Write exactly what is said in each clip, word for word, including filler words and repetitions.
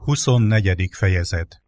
Huszonnegyedik fejezet.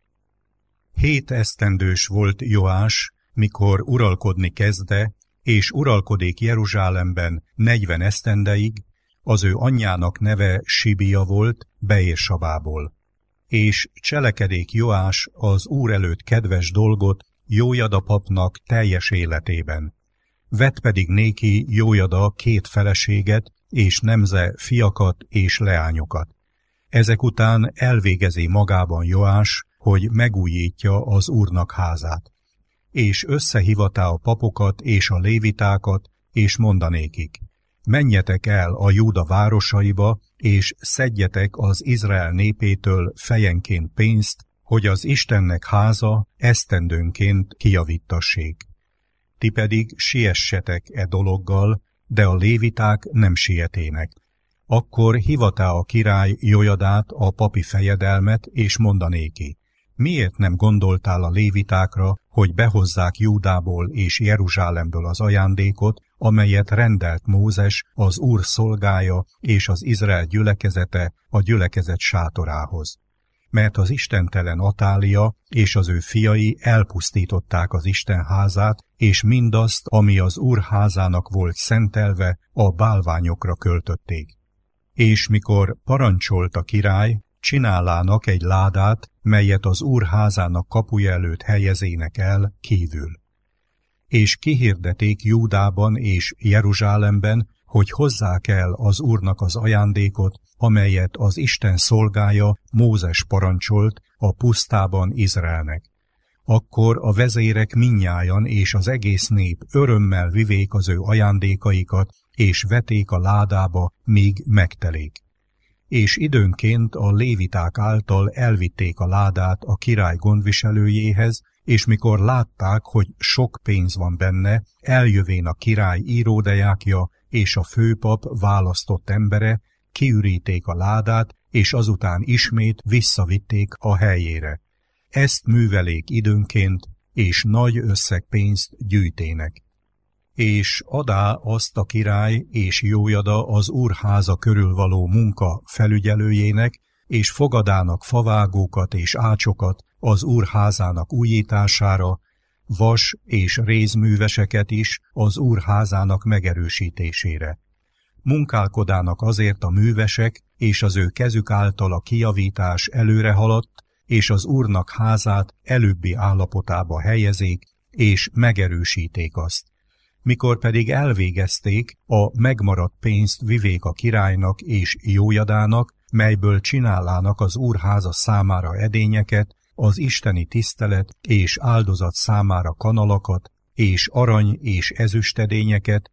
Hét esztendős volt Joás, mikor uralkodni kezdte, és uralkodik Jeruzsálemben negyven esztendeig, az ő anyjának neve Sibia volt, Beérsabából. És cselekedék Joás az Úr előtt kedves dolgot Jójada papnak teljes életében. Vett pedig néki Jójada két feleséget, és nemze fiakat és leányokat. Ezek után elvégezi magában Joás, hogy megújítja az Úrnak házát. És összehivatá a papokat és a lévitákat, és mondanékik: menjetek el a Júda városaiba, és szedjetek az Izrael népétől fejenként pénzt, hogy az Istennek háza esztendőnként kijavíttassék. Ti pedig siessetek e dologgal, de a léviták nem sietének. Akkor hivatá a király Jojadát, a papi fejedelmet, és mondanéki: miért nem gondoltál a lévitákra, hogy behozzák Júdából és Jeruzsálemből az ajándékot, amelyet rendelt Mózes, az Úr szolgája és az Izrael gyülekezete a gyülekezet sátorához? Mert az istentelen Atália és az ő fiai elpusztították az Isten házát, és mindazt, ami az Úr házának volt szentelve, a bálványokra költötték. És mikor parancsolt a király, csinálának egy ládát, melyet az Úr házának kapuja előtt helyezének el kívül. És kihirdeték Júdában és Jeruzsálemben, hogy hozzák el az Úrnak az ajándékot, amelyet az Isten szolgája Mózes parancsolt a pusztában Izraelnek. Akkor a vezérek mindnyájan és az egész nép örömmel vivék az ő ajándékaikat, és veték a ládába, míg megtelék. És időnként a léviták által elvitték a ládát a király gondviselőjéhez, és mikor látták, hogy sok pénz van benne, eljövén a király íródejákja és a főpap választott embere, kiüríték a ládát, és azután ismét visszavitték a helyére. Ezt művelék időnként, és nagy összeg pénzt gyűjtének. És adá azt a király és Jójada az úrháza körül való munka felügyelőjének, és fogadának favágókat és ácsokat az úrházának újítására, vas és rézműveseket is az úrházának megerősítésére. Munkálkodának azért a művesek, és az ő kezük által a kijavítás előre haladt, és az Úrnak házát előbbi állapotába helyezék, és megerősíték azt. Mikor pedig elvégezték, a megmaradt pénzt vivék a királynak és Jójadának, melyből csinálának az úrháza számára edényeket, az isteni tisztelet és áldozat számára kanalakat, és arany és ezüstedényeket,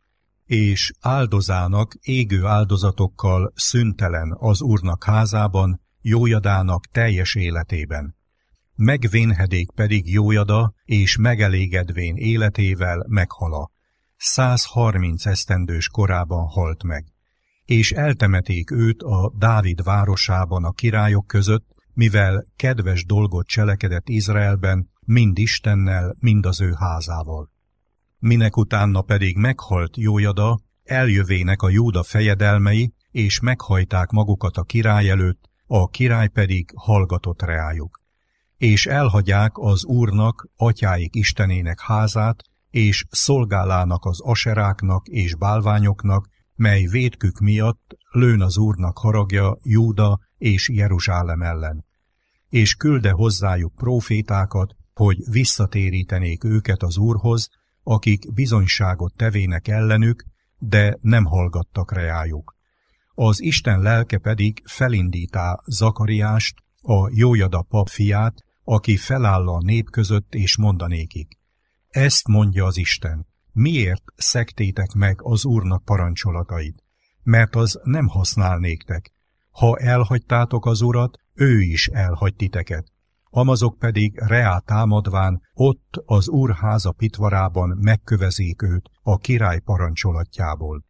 és áldozának égő áldozatokkal szüntelen az Úrnak házában, Jójadának teljes életében. Megvénhedék pedig Jójada, és megelégedvén életével meghala. százharminc esztendős korában halt meg. És eltemeték őt a Dávid városában a királyok között, mivel kedves dolgot cselekedett Izraelben, mind Istennel, mind az ő házával. Minek utána pedig meghalt Jójada, eljövének a Júda fejedelmei, és meghajták magukat a király előtt, a király pedig hallgatott reájuk. És elhagyják az Úrnak, atyáik Istenének házát, és szolgálának az aseráknak és bálványoknak, mely vétkük miatt lőn az Úrnak haragja Júda és Jeruzsálem ellen. És külde hozzájuk prófétákat, hogy visszatérítenék őket az Úrhoz, akik bizonyságot tevének ellenük, de nem hallgattak reájuk. Az Isten lelke pedig felindítá Zakariást, a Jójada pap fiát, aki feláll a nép között, és mondanékik: ezt mondja az Isten, miért szegtétek meg az Úrnak parancsolatait? Mert az nem használ néktek. Ha elhagytátok az Urat, ő is elhagy titeket. Amazok pedig reá támadván ott az úrháza pitvarában megkövezék őt a király parancsolatjából.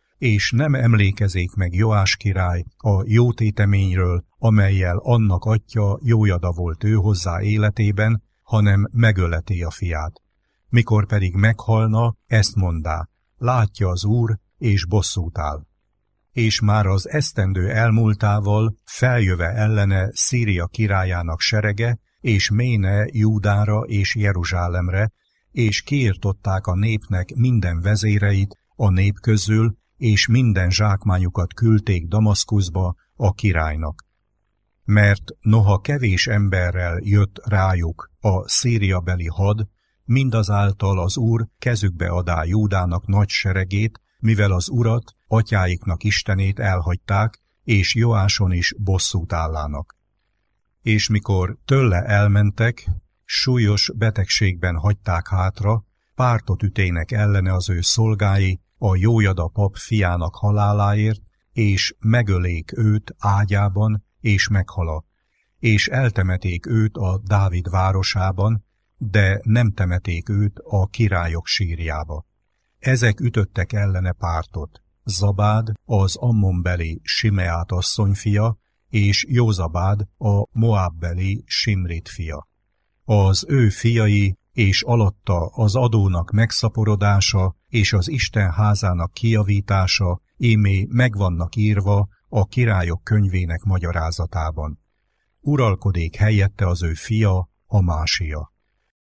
És nem emlékezék meg Joás király a jótéteményről, amellyel annak atya Jójada volt ő hozzá életében, hanem megöleté a fiát. Mikor pedig meghalna, ezt mondá: látja az Úr, és bosszút áll. és már az esztendő elmúltával feljöve ellene Szíria királyának serege, és méne Júdára és Jeruzsálemre, és kiirtották a népnek minden vezéreit a nép közül, és minden zsákmányukat küldték Damaszkuszba a királynak. Mert noha kevés emberrel jött rájuk a szíriabeli had, mindazáltal az Úr kezükbe adá Júdának nagy seregét, mivel az Urat, atyáiknak Istenét elhagyták, és Joáson is bosszút állának. És mikor tőle elmentek, súlyos betegségben hagyták hátra, pártot ütének ellene az ő szolgái a Jójada pap fiának haláláért, és megölék őt ágyában, és meghala, és eltemeték őt a Dávid városában, de nem temeték őt a királyok sírjába. Ezek ütöttek ellene pártot, Zabád, az Ammonbeli Simeát asszony fia, és Józabád, a Moábbeli Simrit fia. Az ő fiai, és alatta az adónak megszaporodása, és az Isten házának kijavítása, ímé megvannak írva a királyok könyvének magyarázatában. Uralkodék helyette az ő fia, Amásia.